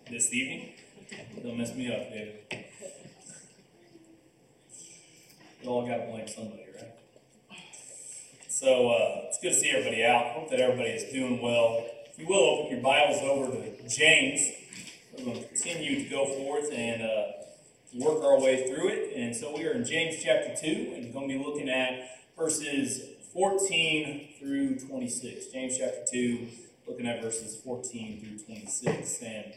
this evening. Don't mess me up, David. We all got to blame somebody, right? So it's good to see everybody out. Hope that everybody is doing well. If you will, open your Bibles over to James. We're going to continue to go forth and work our way through it. And so we are in James chapter 2, and we're going to be looking at verses 14 through 26. James chapter 2, looking at verses 14 through 26. And,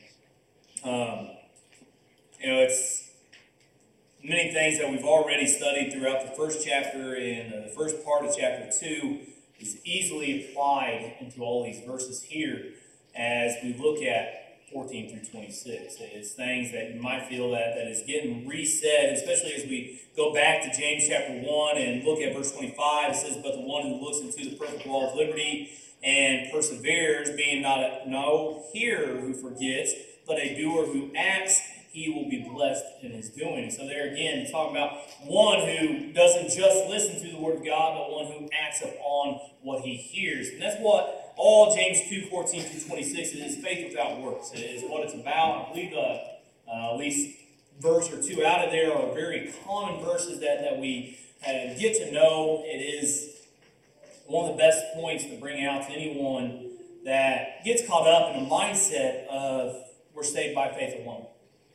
it's many things that we've already studied throughout the first chapter, and the first part of chapter 2 is easily applied into all these verses here as we look at 14 through 26. It's things that you might feel that is getting reset, especially as we go back to James chapter 1 and look at verse 25. It says, "But the one who looks into the perfect law of liberty and perseveres, being not no hearer who forgets, but a doer who acts, he will be blessed in his doing." And so there again, it's talking about one who doesn't just listen to the word of God, but one who acts upon what he hears. And that's what all James 2, 14 through 26 is, faith without works. It is what it's about. I believe at least verse or two out of there are very common verses that we get to know. It is one of the best points to bring out to anyone that gets caught up in a mindset of we're saved by faith alone.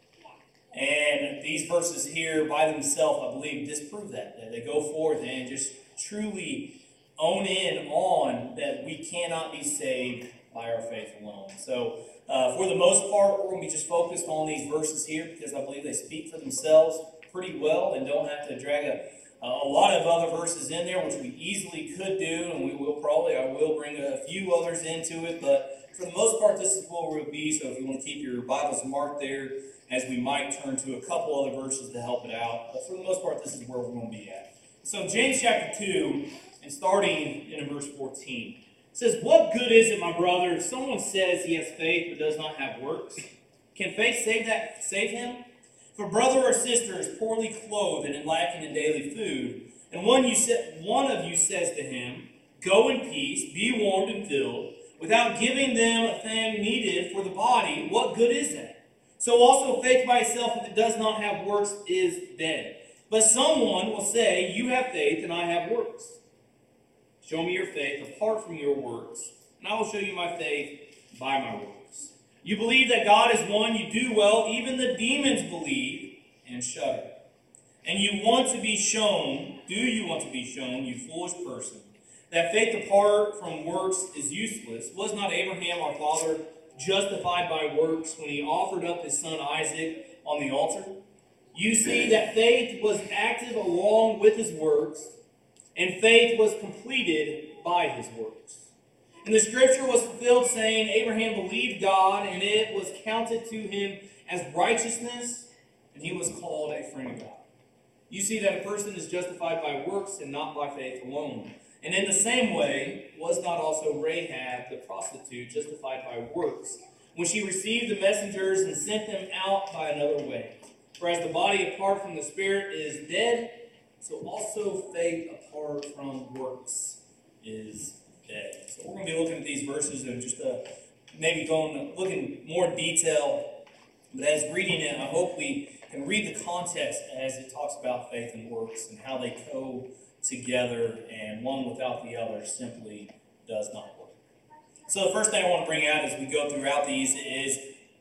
And these verses here by themselves, I believe, disprove that they go forth and just truly own in on that we cannot be saved by our faith alone. So for the most part, we're going to be just focused on these verses here because I believe they speak for themselves pretty well and don't have to drag a lot of other verses in there, which we easily could do, and I will bring a few others into it, but for the most part, this is where we'll be. So if you want to keep your Bibles marked there, as we might turn to a couple other verses to help it out. But for the most part, this is where we're going to be at. So James chapter 2, and starting in verse 14, it says, "What good is it, my brother, if someone says he has faith but does not have works? Can faith save him? If a brother or sister is poorly clothed and lacking in daily food, and one of you says to him, 'Go in peace, be warmed and filled,' without giving them a thing needed for the body, what good is that? So also faith by itself, if it does not have works, is dead. But someone will say, 'You have faith, and I have works. Show me your faith apart from your works, and I will show you my faith by my works. You believe that God is one, you do well. Even the demons believe and shudder. And you want to be shown, do you want to be shown, you foolish person, that faith apart from works is useless? Was not Abraham our father justified by works when he offered up his son Isaac on the altar? You see that faith was active along with his works, and faith was completed by his works. And the scripture was fulfilled, saying, Abraham believed God, and it was counted to him as righteousness, and he was called a friend of God. You see that a person is justified by works and not by faith alone. And in the same way, was not also Rahab the prostitute justified by works, when she received the messengers and sent them out by another way? For as the body apart from the spirit is dead, so also faith apart from works is dead. So we're going to be looking at these verses and just maybe looking more detail. But as reading it, I hope we can read the context as it talks about faith and works and how they go together, and one without the other simply does not work. So the first thing I want to bring out as we go throughout these is,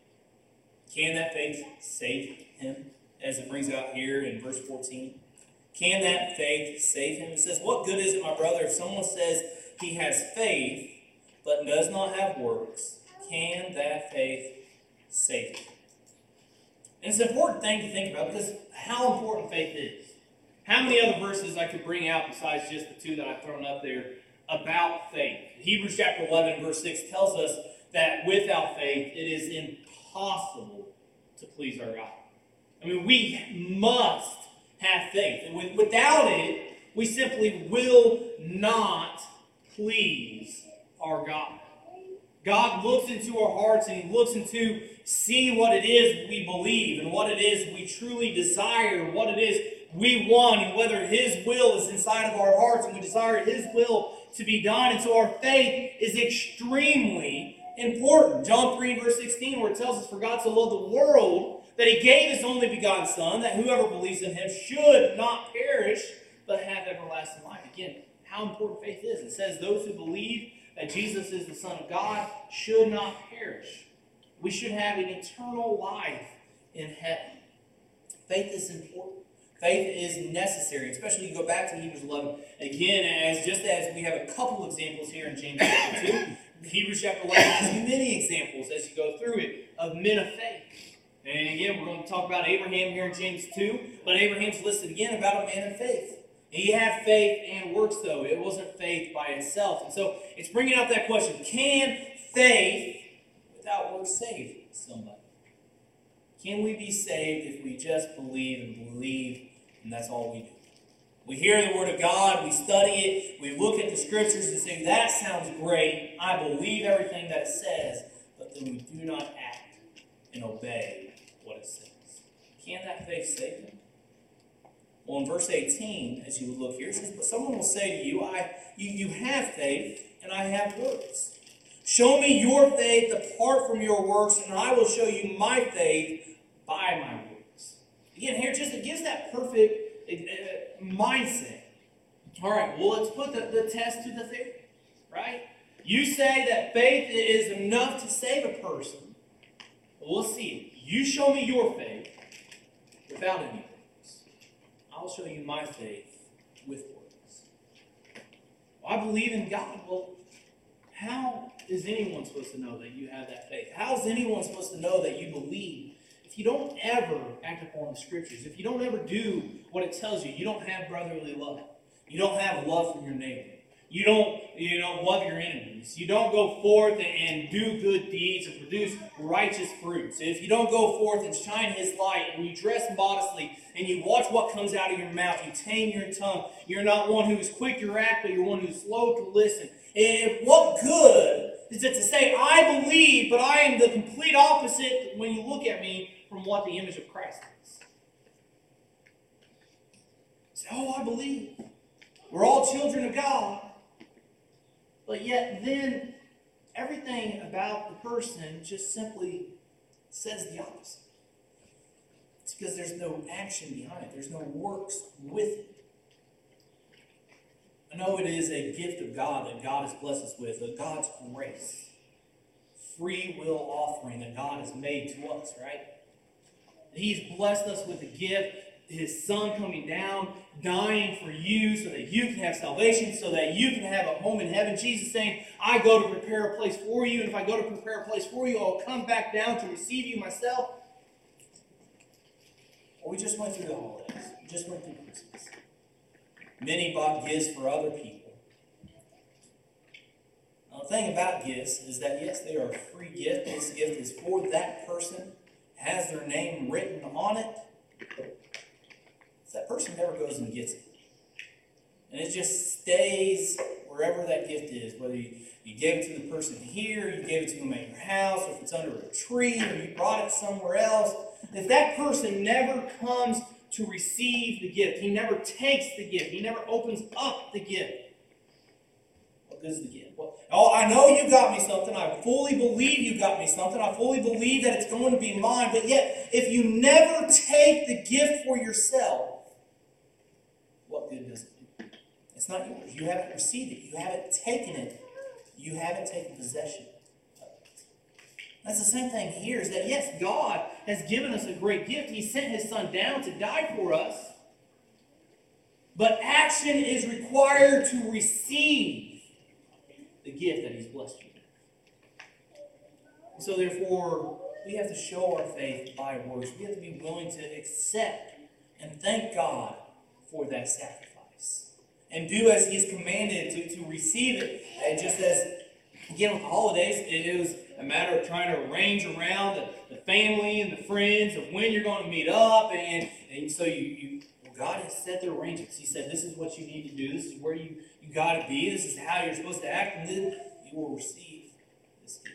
can that faith save him? As it brings out here in verse 14. Can that faith save him? It says, what good is it, my brother, if someone says he has faith but does not have works? Can that faith save him? And it's an important thing to think about because how important faith is. How many other verses I could bring out besides just the two that I've thrown up there about faith? Hebrews chapter 11 verse 6 tells us that without faith it is impossible to please our God. I mean, we must have faith. And without it, we simply will not please our God. God looks into our hearts and he looks into see what it is we believe and what it is we truly desire, what it is we want, and whether his will is inside of our hearts and we desire his will to be done. And so our faith is extremely important. John 3 verse 16, where it tells us, "For God so loved the world that he gave his only begotten Son, that whoever believes in him should not perish, but have everlasting life." Again, how important faith is. It says those who believe that Jesus is the Son of God should not perish. We should have an eternal life in heaven. Faith is important. Faith is necessary, especially you go back to Hebrews 11. Again, just as we have a couple examples here in James chapter 2, Hebrews chapter 11 has many examples as you go through it of men of faith. And again, we're going to talk about Abraham here in James 2, but Abraham's listed again about a man of faith. He had faith and works, though. It wasn't faith by itself. And so it's bringing up that question, can faith without works save somebody? Can we be saved if we just believe and believe, and that's all we do? We hear the Word of God, we study it, we look at the Scriptures and say, that sounds great, I believe everything that it says, but then we do not act and obey what it says. Can that faith save them? Well, in verse 18, as you look here, it says, "But someone will say to you, you have faith, and I have works. Show me your faith apart from your works, and I will show you my faith by my works." Again, here it gives that perfect mindset. All right, well, let's put the test to the theory, right? You say that faith is enough to save a person. Well, let's see it. You show me your faith without any works. I'll show you my faith with works. Well, I believe in God. Well, how is anyone supposed to know that you have that faith? How is anyone supposed to know that you believe if you don't ever act upon the Scriptures? If you don't ever do what it tells you, you don't have brotherly love. You don't have love for your neighbor. You don't love your enemies. You don't go forth and do good deeds and produce righteous fruits. If you don't go forth and shine His light and you dress modestly and you watch what comes out of your mouth, you tame your tongue, you're not one who is quick to act, but you're one who's slow to listen. And what good is it to say, I believe, but I am the complete opposite when you look at me from what the image of Christ is? Say, oh, I believe. We're all children of God. But yet then everything about the person just simply says the opposite. It's because there's no action behind it. There's no works with it. I know it is a gift of God that God has blessed us with, God's grace. Free will offering that God has made to us, right? He's blessed us with a gift, His Son coming down, dying for you so that you can have salvation, so that you can have a home in heaven. Jesus saying, I go to prepare a place for you, and if I go to prepare a place for you, I'll come back down to receive you myself. Well, we just went through the holidays. We just went through Christmas. Many bought gifts for other people. Now, the thing about gifts is that, yes, they are a free gift. This gift is for that person, has their name written on it. That person never goes and gets it. And it just stays wherever that gift is. Whether you gave it to the person here, you gave it to them at your house, or if it's under a tree, or you brought it somewhere else. If that person never comes to receive the gift, he never takes the gift, he never opens up the gift, what good is the gift? Well, oh, I know you got me something. I fully believe you got me something. I fully believe that it's going to be mine. But yet, if you never take the gift for yourself, what good does it do? It's not yours. You haven't received it. You haven't taken it. You haven't taken possession of it. That's the same thing here, is that yes, God has given us a great gift. He sent His Son down to die for us. But action is required to receive the gift that He's blessed you with. So therefore, we have to show our faith by works. We have to be willing to accept and thank God for that sacrifice. And do as He has commanded to receive it. And just as, again, with the holidays, it was a matter of trying to arrange around the family and the friends of when you're going to meet up. And so God has set the arrangements. He said, this is what you need to do. This is where you got to be. This is how you're supposed to act. And then you will receive this gift.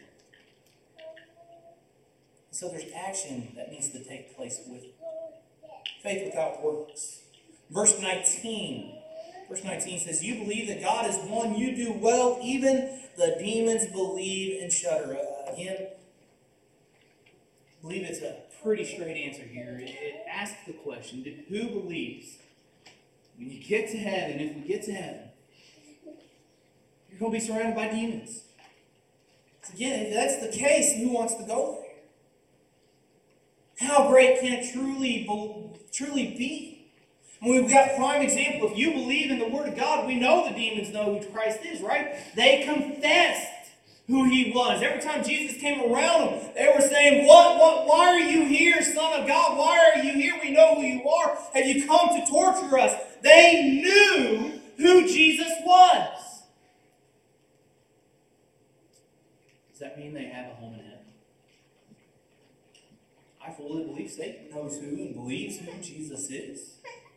So there's action that needs to take place with it. Faith without works. Verse 19 says, you believe that God is one, you do well, even the demons believe and shudder. Again, I believe it's a pretty straight answer here. It asks the question, who believes when you get to heaven, if we get to heaven, you're going to be surrounded by demons? Again, if that's the case, who wants to go there? How great can it truly be? And we've got prime example. If you believe in the Word of God, we know the demons know who Christ is, right? They confessed who He was. Every time Jesus came around them, they were saying, why are you here, Son of God? Why are you here? We know who you are. Have you come to torture us? They knew who Jesus was. Does that mean they have a home in heaven? I fully believe Satan knows who and believes who Jesus is.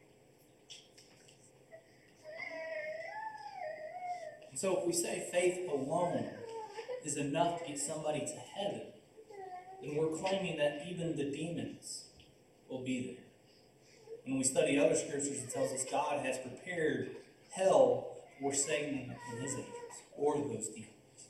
And so if we say faith alone is enough to get somebody to heaven, then we're claiming that even the demons will be there. When we study other scriptures, it tells us God has prepared hell for Satan and his angels, or those demons.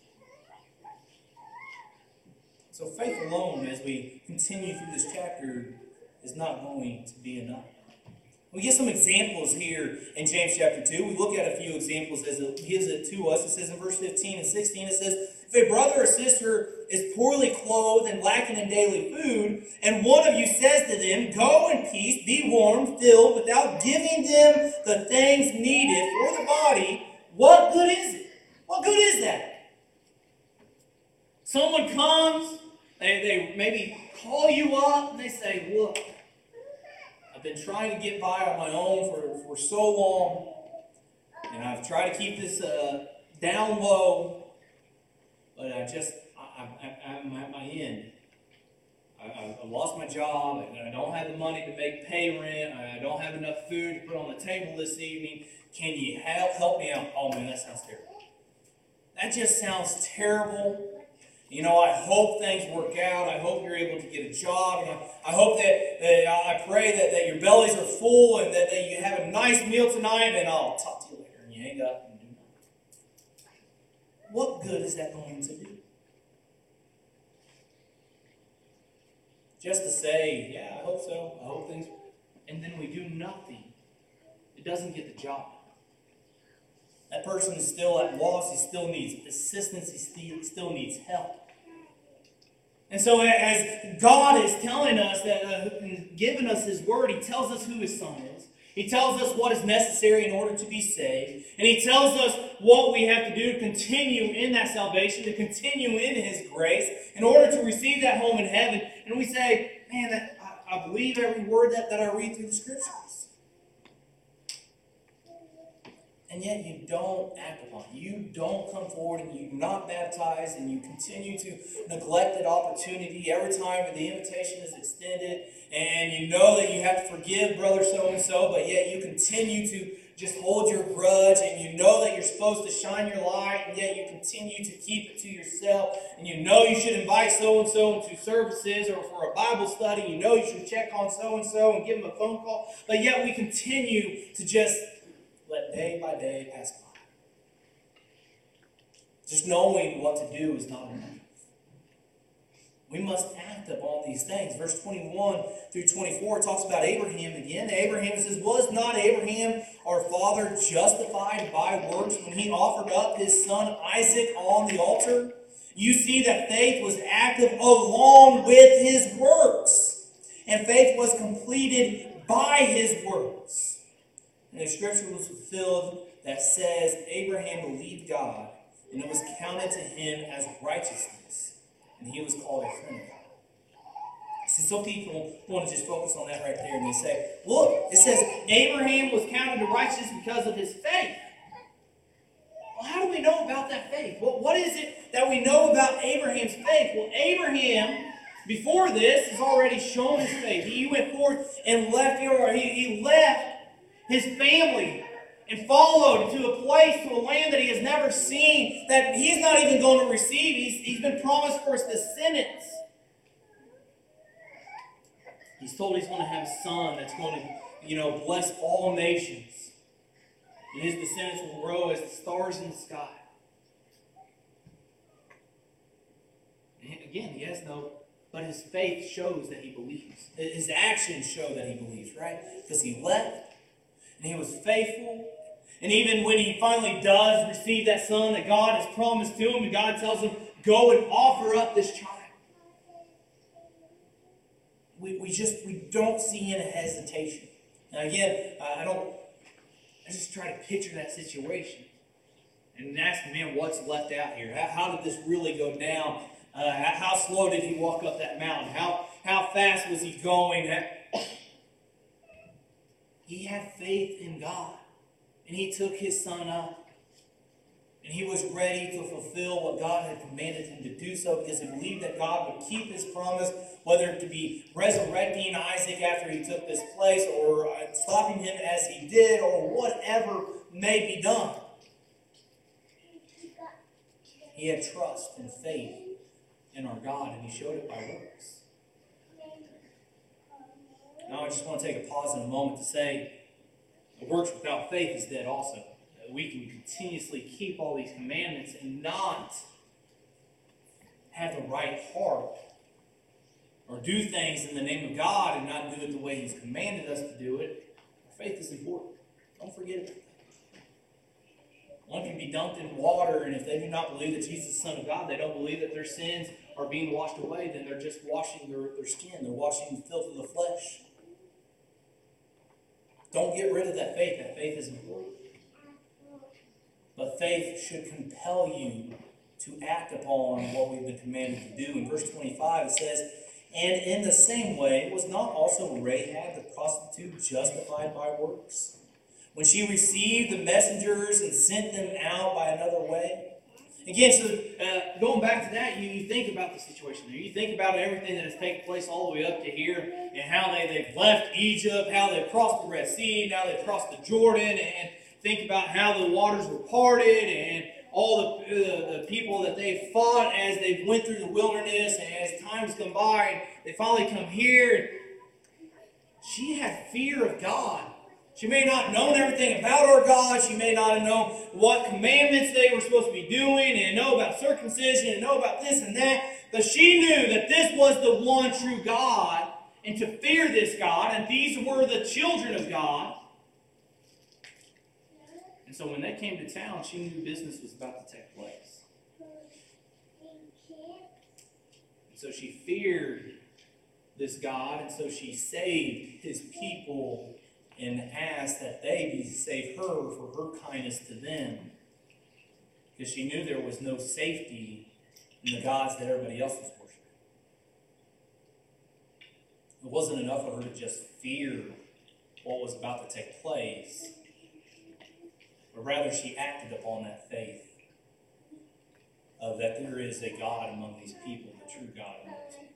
So faith alone, as we continue through this chapter, is not going to be enough. We get some examples here in James chapter 2. We look at a few examples as it gives it to us. It says in verse 15 and 16, it says, if a brother or sister is poorly clothed and lacking in daily food, and one of you says to them, go in peace, be warmed, filled, without giving them the things needed for the body, what good is it? What good is that? Someone comes, they maybe call you up, and they say, look, I've been trying to get by on my own for so long, and I've tried to keep this down low, but I'm at my end. I lost my job, and I don't have the money to pay rent. I don't have enough food to put on the table this evening. Can you help me out? Oh man, that sounds terrible. That just sounds terrible. You know, I hope things work out. I hope you're able to get a job. And I hope that I pray that your bellies are full and that you have a nice meal tonight, and I'll talk to you later. And you hang up and do nothing. What good is that going to do? Just to say, yeah, I hope so. I hope things, and then we do nothing. It doesn't get the job. That person is still at loss. He still needs assistance. He still needs help. And so as God is telling us, that giving us His Word, He tells us who His Son is. He tells us what is necessary in order to be saved. And He tells us what we have to do to continue in that salvation, to continue in His grace, in order to receive that home in heaven. And we say, man, I believe every word that I read through the Scriptures. And yet you don't act upon it. You don't come forward and you're not baptized, and you continue to neglect that opportunity every time the invitation is extended, and you know that you have to forgive brother so-and-so, but yet you continue to just hold your grudge, and you know that you're supposed to shine your light, and yet you continue to keep it to yourself, and you know you should invite so-and-so into services or for a Bible study, you know you should check on so-and-so and give them a phone call, but yet we continue to just let day by day pass by. Just knowing what to do is not enough. We must act upon these things. Verse 21 through 24 talks about Abraham again. Abraham says, was not Abraham our father justified by works when he offered up his son Isaac on the altar? You see that faith was active along with his works, and faith was completed by his works. And the scripture was fulfilled that says, Abraham believed God, and it was counted to him as righteousness, and he was called a friend of God. See, some people want to just focus on that right there, and they say, look, it says Abraham was counted to righteousness because of his faith. Well, how do we know about that faith? Well, what is it that we know about Abraham's faith? Well, Abraham, before this, has already shown his faith. He went forth and left, he left his family and followed to a place, to a land that he has never seen, that he's not even going to receive. He's been promised for his descendants. He's told he's going to have a son that's going to, bless all nations. And his descendants will grow as the stars in the sky. But his faith shows that he believes. His actions show that he believes, right? Because he left, and he was faithful. And even when he finally does receive that son that God has promised to him, and God tells him, go and offer up this child. We don't see any hesitation. Now again, I just try to picture that situation. And ask, man, what's left out here? How did this really go down? How slow did he walk up that mountain? How fast was he going? He had faith in God. And he took his son up. And he was ready to fulfill what God had commanded him to do so, because he believed that God would keep his promise, whether it to be resurrecting Isaac after he took this place, or stopping him as he did, or whatever may be done. He had trust and faith in our God, and he showed it by works. Now I just want to take a pause in a moment to say, the works without faith is dead also. We can continuously keep all these commandments and not have the right heart, or do things in the name of God and not do it the way he's commanded us to do it. Our faith is important. Don't forget it. One can be dunked in water, and if they do not believe that Jesus is the Son of God, they don't believe that their sins are being washed away, then they're just washing their skin. They're washing the filth of the flesh. Don't get rid of that faith. That faith is important. But faith should compel you to act upon what we've been commanded to do. In verse 25 it says, and in the same way, was not also Rahab the prostitute justified by works, when she received the messengers and sent them out by another way? Again, so going back to that, you think about the situation there. You think about everything that has taken place all the way up to here, and how they've left Egypt, how they've crossed the Red Sea, now they've crossed the Jordan, and think about how the waters were parted, and all the people that they fought as they went through the wilderness, and as times come by, and they finally come here. She had fear of God. She may not have known everything about our God. She may not have known what commandments they were supposed to be doing, and know about circumcision, and know about this and that. But she knew that this was the one true God, and to fear this God, and these were the children of God. And so when they came to town, she knew business was about to take place. And so she feared this God, and so she saved his people and asked that they save her for her kindness to them. Because she knew there was no safety in the gods that everybody else was worshiping. It wasn't enough for her to just fear what was about to take place, but rather she acted upon that faith of that there is a God among these people, the true God among these people.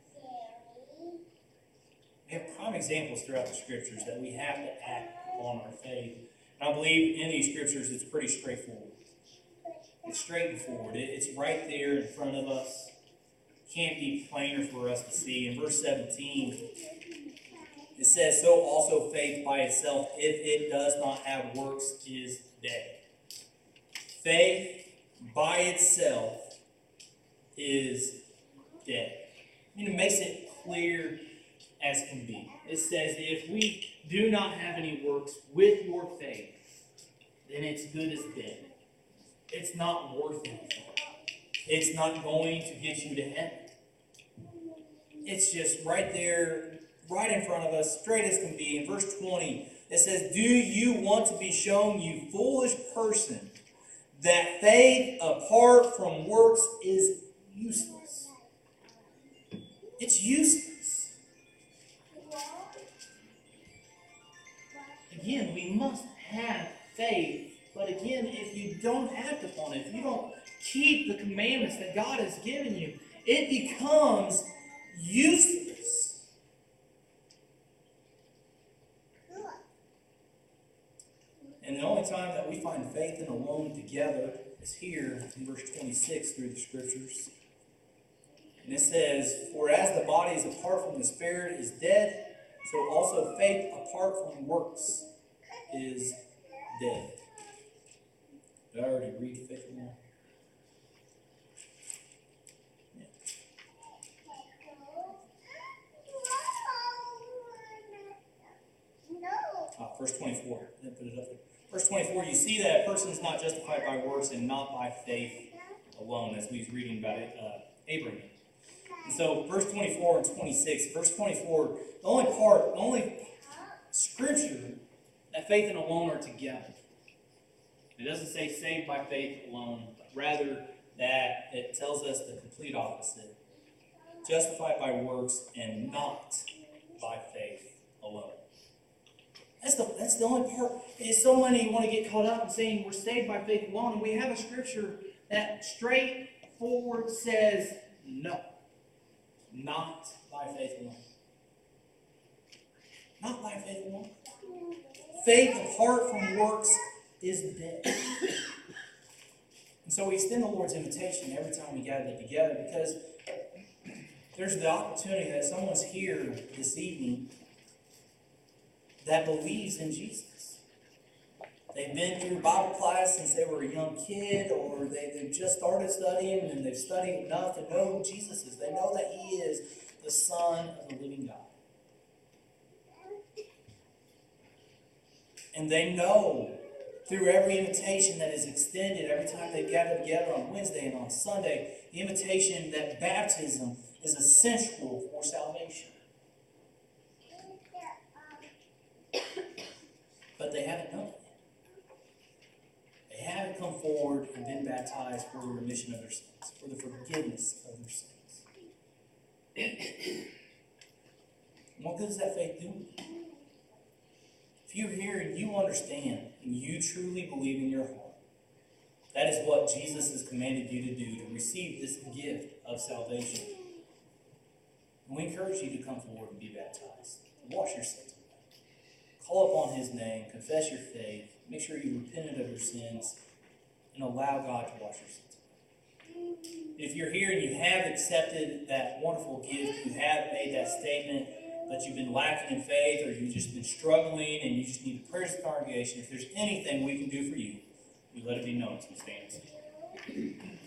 We have prime examples throughout the scriptures that we have to act upon our faith. And I believe in these scriptures it's pretty straightforward. It's straight and forward. It's right there in front of us. Can't be plainer for us to see. In verse 17, it says, so also faith by itself, if it does not have works, is dead. Faith by itself is dead. I mean, it makes it clear as can be. It says, if we do not have any works with your faith, then it's good as dead. It's not worth anything. It's not going to get you to heaven. It's just right there, right in front of us, straight as can be. In verse 20, it says, do you want to be shown, you foolish person, that faith apart from works is useless? It's useless. Again, we must have faith, but again, if you don't act upon it, if you don't keep the commandments that God has given you, it becomes useless. And the only time that we find faith and alone together is here in verse 26 through the scriptures. And it says, for as the body is apart from the spirit is dead, so also faith apart from works is dead. Did I already read faith now? Yeah. verse 24. Then put it up there. Verse 24, you see that a person is not justified by works and not by faith alone, as we was reading about it, Abraham. And so verse 24 and 26, verse 24, the only scripture that faith and alone are together. It doesn't say saved by faith alone, but rather that it tells us the complete opposite. Justified by works and not by faith alone. That's the only part. So many want to get caught up in saying we're saved by faith alone, and we have a scripture that straightforward says no. Not by faith alone. Not by faith alone. Faith apart from works is dead. And so we extend the Lord's invitation every time we gather together, because there's the opportunity that someone's here this evening that believes in Jesus. They've been through Bible class since they were a young kid, or they've just started studying and they've studied enough to know who Jesus is. They know that He is the Son of the living God. And they know through every invitation that is extended every time they gather together on Wednesday and on Sunday, the invitation that baptism is essential for salvation. But they haven't done it. They haven't come forward and been baptized for the remission of their sins, for the forgiveness of their sins. And what good does that faith do? If you're here and you understand and you truly believe in your heart, that is what Jesus has commanded you to do, to receive this gift of salvation. And we encourage you to come forward and be baptized. Wash your sins away. Call upon His name, confess your faith, make sure you repented of your sins, and allow God to wash your sins away. If you're here and you have accepted that wonderful gift, you have made that statement, but you've been lacking in faith, or you've just been struggling and you just need the prayers of the congregation, if there's anything we can do for you, we let it be known as we stand.